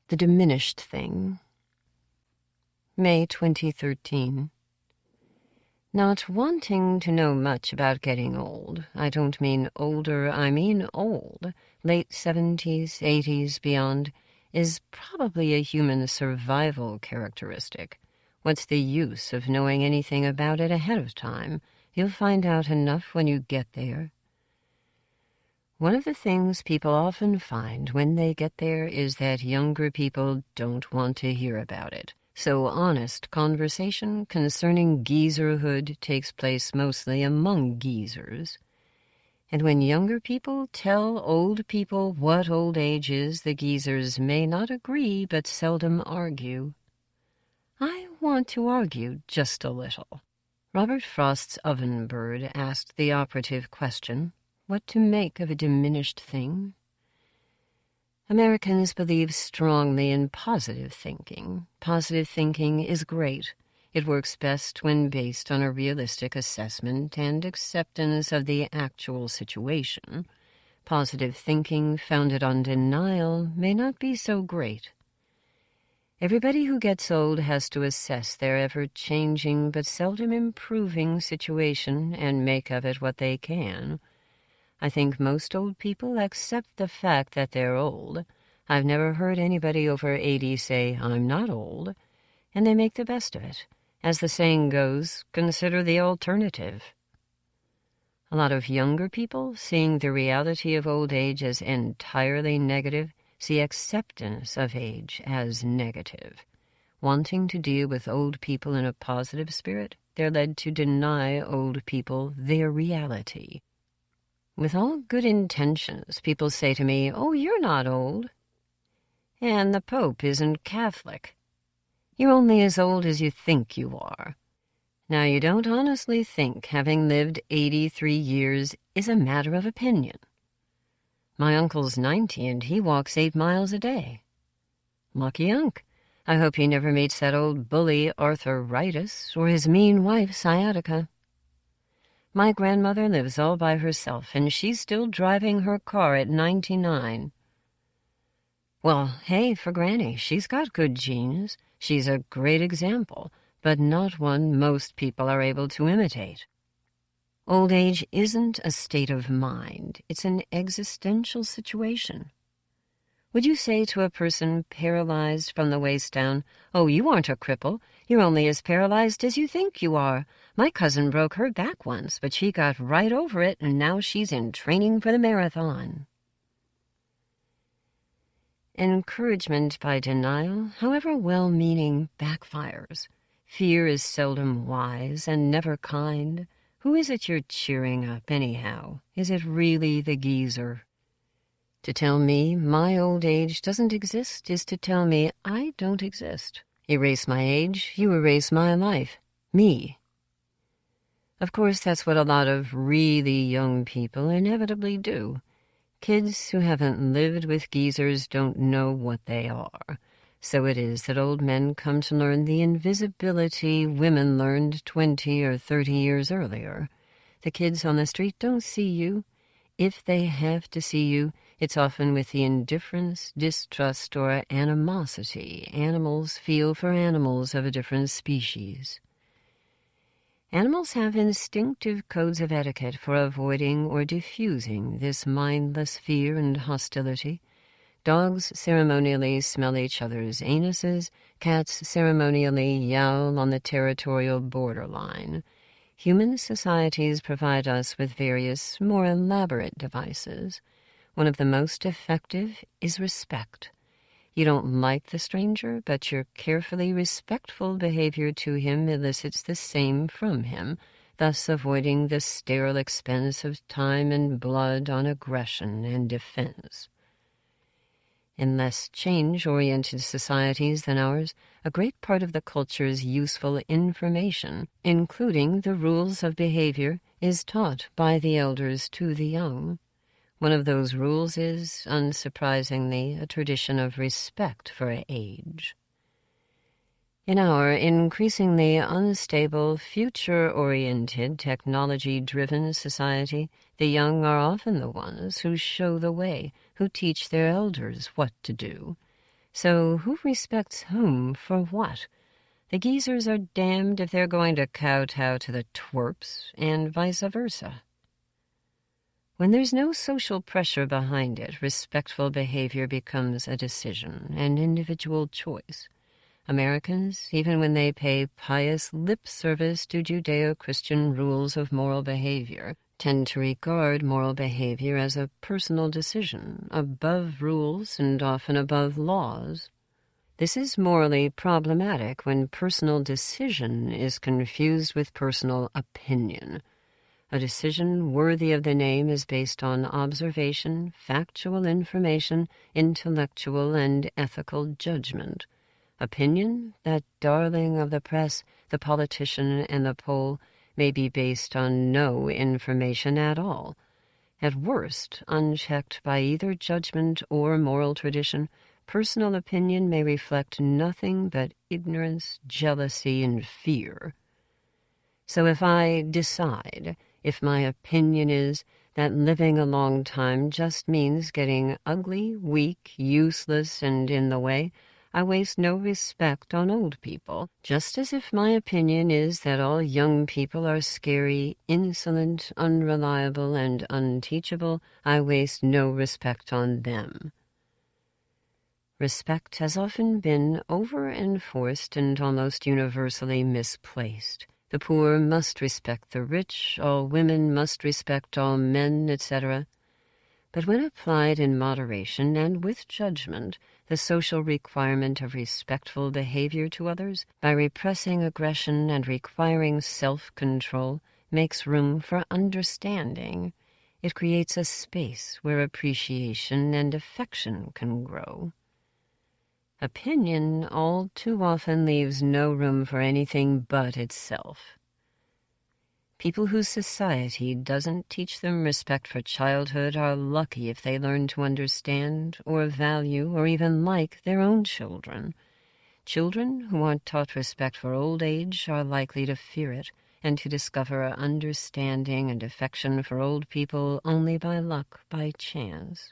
The Diminished Thing. May 2013. Not wanting to know much about getting old, I don't mean older, I mean old, late 70s, 80s, beyond, is probably a human survival characteristic. What's the use of knowing anything about it ahead of time? You'll find out enough when you get there. One of the things people often find when they get there is that younger people don't want to hear about it. So honest conversation concerning geezerhood takes place mostly among geezers. And when younger people tell old people what old age is, the geezers may not agree but seldom argue. I want to argue just a little. Robert Frost's Ovenbird asked the operative question, what to make of a diminished thing? Americans believe strongly in positive thinking. Positive thinking is great. It works best when based on a realistic assessment and acceptance of the actual situation. Positive thinking founded on denial may not be so great. Everybody who gets old has to assess their ever-changing but seldom improving situation and make of it what they can. I think most old people accept the fact that they're old. I've never heard anybody over 80 say, I'm not old, and they make the best of it. As the saying goes, consider the alternative. A lot of younger people, seeing the reality of old age as entirely negative, see acceptance of age as negative. Wanting to deal with old people in a positive spirit, they're led to deny old people their reality. With all good intentions, people say to me, oh, you're not old. And the Pope isn't Catholic. You're only as old as you think you are. Now, you don't honestly think having lived 83 years is a matter of opinion. My uncle's 90 and he walks 8 miles a day. Lucky unk. I hope he never meets that old bully arthritis or his mean wife sciatica. My grandmother lives all by herself, and she's still driving her car at 99. Well, hey, for Granny, she's got good genes. She's a great example, but not one most people are able to imitate. Old age isn't a state of mind. It's an existential situation. Would you say to a person paralyzed from the waist down, oh, you aren't a cripple. You're only as paralyzed as you think you are. My cousin broke her back once, but she got right over it, and now she's in training for the marathon. Encouragement by denial, however well-meaning, backfires. Fear is seldom wise and never kind. Who is it you're cheering up, anyhow? Is it really the geezer? To tell me my old age doesn't exist is to tell me I don't exist. Erase my age, you erase my life. Me. Of course, that's what a lot of really young people inevitably do. Kids who haven't lived with geezers don't know what they are. So it is that old men come to learn the invisibility women learned 20 or 30 years earlier. The kids on the street don't see you. If they have to see you, it's often with the indifference, distrust, or animosity animals feel for animals of a different species. Animals have instinctive codes of etiquette for avoiding or diffusing this mindless fear and hostility. Dogs ceremonially smell each other's anuses. Cats ceremonially yowl on the territorial borderline. Human societies provide us with various, more elaborate devices. One of the most effective is respect. You don't like the stranger, but your carefully respectful behavior to him elicits the same from him, thus avoiding the sterile expense of time and blood on aggression and defense. In less change-oriented societies than ours, a great part of the culture's useful information, including the rules of behavior, is taught by the elders to the young. One of those rules is, unsurprisingly, a tradition of respect for age. In our increasingly unstable, future-oriented, technology-driven society, the young are often the ones who show the way, who teach their elders what to do. So who respects whom for what? The geezers are damned if they're going to kowtow to the twerps, and vice versa. When there's no social pressure behind it, respectful behavior becomes a decision, an individual choice. Americans, even when they pay pious lip service to Judeo-Christian rules of moral behavior, tend to regard moral behavior as a personal decision, above rules and often above laws. This is morally problematic when personal decision is confused with personal opinion. A decision worthy of the name is based on observation, factual information, intellectual and ethical judgment. Opinion, that darling of the press, the politician, and the poll, may be based on no information at all. At worst, unchecked by either judgment or moral tradition, personal opinion may reflect nothing but ignorance, jealousy, and fear. So if I decide, if my opinion is that living a long time just means getting ugly, weak, useless, and in the way, I waste no respect on old people, just as if my opinion is that all young people are scary, insolent, unreliable, and unteachable, I waste no respect on them. Respect has often been over-enforced and almost universally misplaced. The poor must respect the rich, all women must respect all men, etc. But when applied in moderation and with judgment, the social requirement of respectful behavior to others, by repressing aggression and requiring self-control, makes room for understanding. It creates a space where appreciation and affection can grow. Opinion all too often leaves no room for anything but itself. People whose society doesn't teach them respect for childhood are lucky if they learn to understand or value or even like their own children. Children who aren't taught respect for old age are likely to fear it and to discover understanding and affection for old people only by luck, by chance.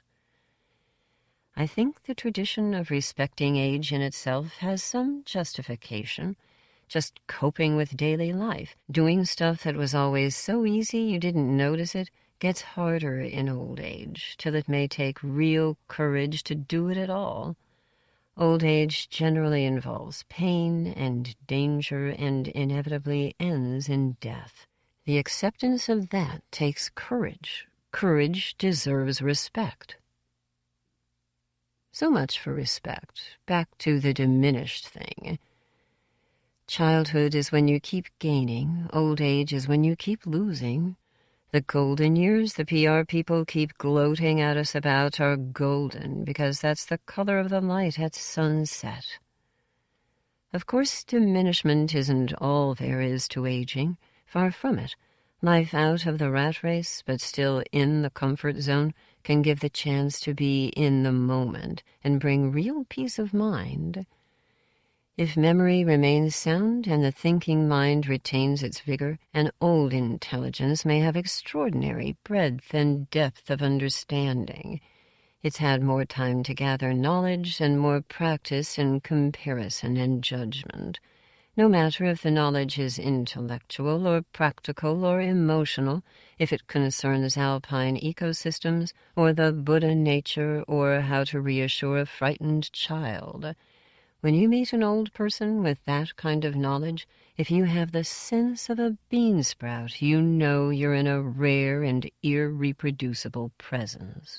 I think the tradition of respecting age in itself has some justification. Just coping with daily life, doing stuff that was always so easy you didn't notice it, gets harder in old age, till it may take real courage to do it at all. Old age generally involves pain and danger and inevitably ends in death. The acceptance of that takes courage. Courage deserves respect. So much for respect. Back to the diminished thing. Childhood is when you keep gaining. Old age is when you keep losing. The golden years the PR people keep gloating at us about are golden because that's the color of the light at sunset. Of course, diminishment isn't all there is to aging. Far from it. Life out of the rat race, but still in the comfort zone, can give the chance to be in the moment and bring real peace of mind. If memory remains sound and the thinking mind retains its vigor, an old intelligence may have extraordinary breadth and depth of understanding. It's had more time to gather knowledge and more practice in comparison and judgment. No matter if the knowledge is intellectual or practical or emotional, if it concerns alpine ecosystems or the Buddha nature or how to reassure a frightened child. When you meet an old person with that kind of knowledge, if you have the sense of a bean sprout, you know you're in a rare and irreproducible presence.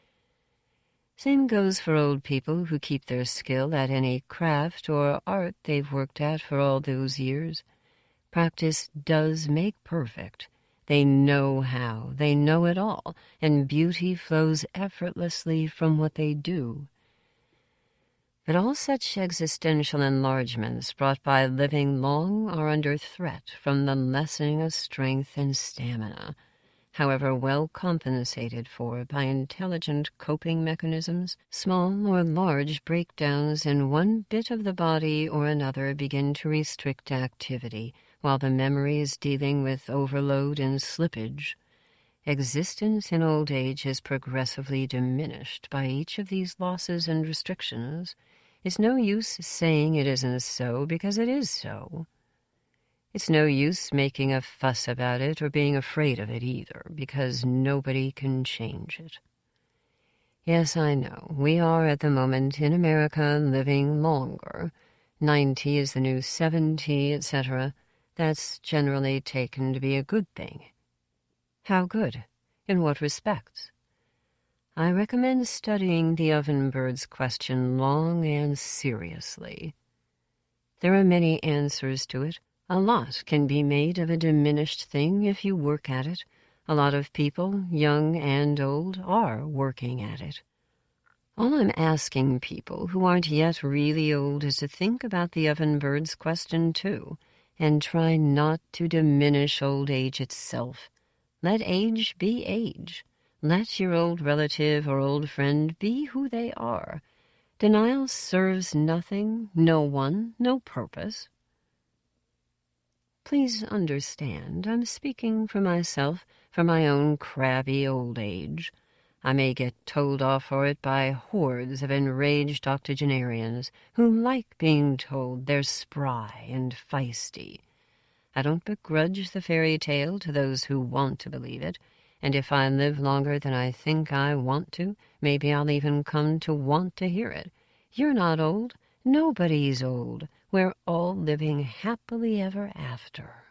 Same goes for old people who keep their skill at any craft or art they've worked at for all those years. Practice does make perfect. They know how, they know it all, and beauty flows effortlessly from what they do. But all such existential enlargements brought by living long are under threat from the lessening of strength and stamina, however well compensated for by intelligent coping mechanisms. Small or large breakdowns in one bit of the body or another begin to restrict activity, while the memory is dealing with overload and slippage. Existence in old age is progressively diminished by each of these losses and restrictions. It's no use saying it isn't so, because it is so. It's no use making a fuss about it or being afraid of it either, because nobody can change it. Yes, I know, we are at the moment in America living longer. 90 is the new 70, etc. That's generally taken to be a good thing. How good? In what respects? I recommend studying the ovenbird's question long and seriously. There are many answers to it. A lot can be made of a diminished thing if you work at it. A lot of people, young and old, are working at it. All I'm asking people who aren't yet really old is to think about the ovenbird's question too, and try not to diminish old age itself. Let age be age. Let your old relative or old friend be who they are. Denial serves nothing, no one, no purpose. Please understand, I'm speaking for myself, for my own crabby old age. I may get told off for it by hordes of enraged octogenarians who like being told they're spry and feisty. I don't begrudge the fairy tale to those who want to believe it, and if I live longer than I think I want to, maybe I'll even come to want to hear it. You're not old. Nobody's old. We're all living happily ever after.